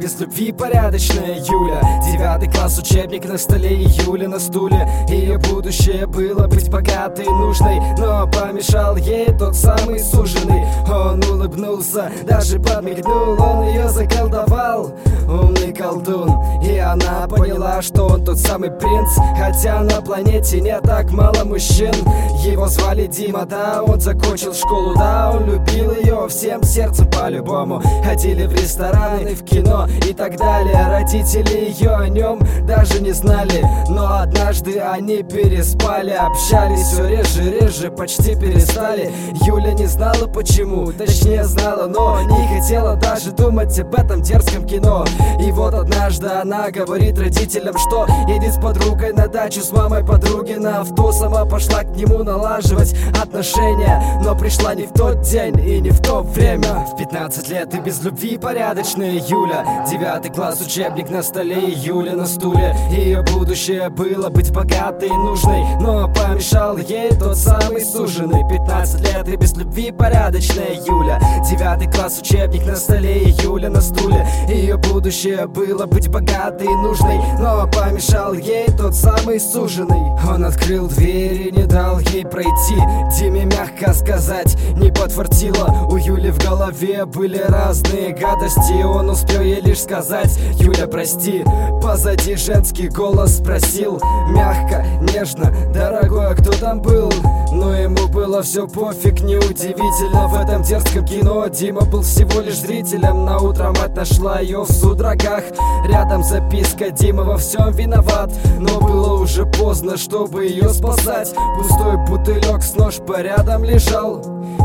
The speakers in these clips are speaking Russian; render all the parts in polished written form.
без любви порядочная Юля. 9 класс, учебник на столе и Юля на стуле. Ее будущее было быть богатой и нужной, но помешал ей тот самый суженый. Он улыбнулся, даже подмигнул, он ее заколдовал, умный колдун. И она поняла, что он тот самый принц, хотя на планете не так мало мужчин. Его звали Дима, да, он закончил школу, да, он любил ее всем сердцем по-любому. Ходили в рестораны, в кино и так далее. Родители ее о нем даже не знали, но однажды они переспали. Общались все реже, почти перестали. Юля не знала почему, точнее знала, но не хотела даже думать об этом дерзком кино. И вот однажды она говорит родителям, что едет с подругой на дачу, с мамой подруги на авто. Сама пошла к нему налаживать отношения, но пришла не в тот день и не в то время. В 15 лет и без любви порядочная Юля. 9 класс, учебник на столе и Юля на стуле. Ее будущее было быть богатой и нужной, но помешал ей тот самый суженый. 15 лет и без любви порядочная Юля. 9 класс, учебник на столе и Юля на стуле. Ее будущее было быть богатой и нужной, но помешал ей тот самый суженый. Он открыл дверь и не дал ей пройти. Диме, мягко сказать, не подфартило. У Юли в голове были разные гадости. Он успел ей лишь сказать: Юля, прости. Позади женский голос спросил, мягко, нежно: дорогой, а кто там был? Но ему было все пофиг, неудивительно. В этом дерзком кино Дима был всего лишь зрителем. На утро мать нашла ее в судорогах. Рядом записка: Дима во всем виноват. Но было уже поздно, чтобы ее спасать. Пустой бутылек с нож по рядом лежал.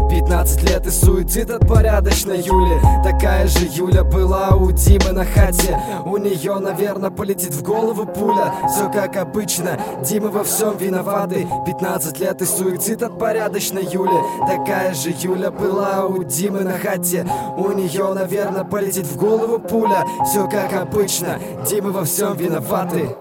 15 лет и суицид от порядочной Юли. Такая же Юля была у Димы на хате. У нее, наверное, полетит в голову пуля. Все как обычно, Дима во всем виноватый. 15 лет и суицид от порядочной Юли. Такая же Юля была у Димы на хате. У нее, наверное, полетит в голову пуля. Все как обычно, Дима во всем виноватый.